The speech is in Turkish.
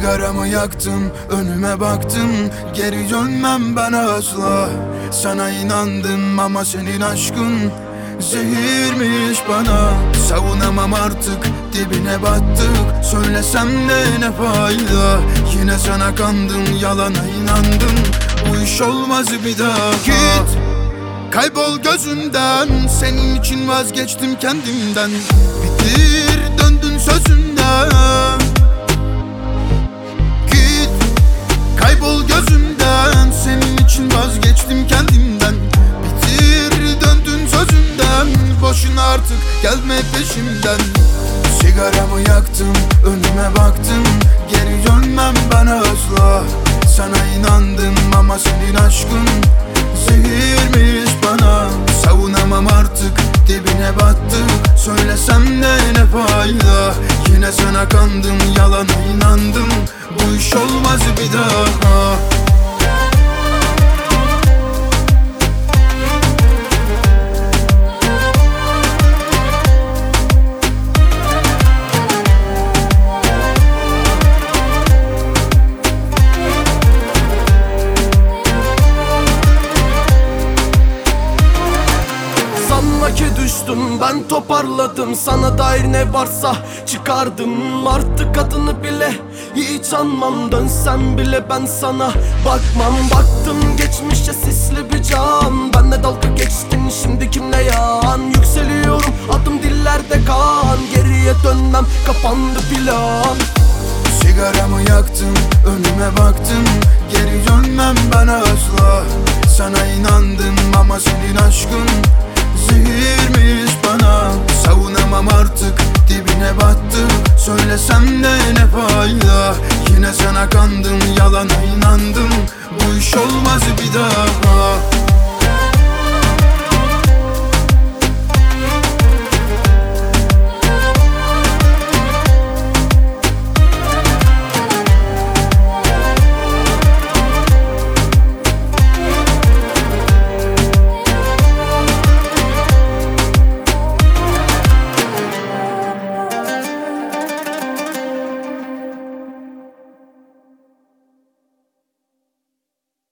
Sigaramı yaktım, önüme baktım, geri dönmem ben asla. Sana inandım ama senin aşkın zehirmiş bana. Savunamam artık, dibine battık, söylesem de ne fayda. Yine sana kandım, yalana inandım, bu iş olmaz bir daha. Git, kaybol gözümden, senin için vazgeçtim kendimden. Bitir, döndün sözünden. Git, kaybol gözümden, senin için vazgeçtim kendimden. Bitir, döndün sözünden, boşuna artık gelme peşimden. Sigaramı yaktım, önüme baktım, geri dönmem ben asla. Sana inandım ama senin aşkın zehirmiş bana. Savunamam artık, dibine battık, söylesem de ne fayda. Yine sana kandım, yalana inandım, bu iş olmaz bir daha. Ki düştüm, ben toparladım, sana dair ne varsa çıkardım. Artık adını bile hiç anmam, dönsem bile ben sana bakmam. Baktım geçmişe sisli bir can, benle dalga geçtin, şimdi kimle yan? Yükseliyorum, adım dillerde kan, geriye dönmem, kapandı plan. Sigaramı yaktım, önüme baktım, geri dönmem ben asla. Sana inandım ama senin aşkın zehirmiş bana. Savunamam artık, dibine battık, söylesem de ne fayda. Yine sana kandım, yalana inandım, bu iş olmaz bir daha.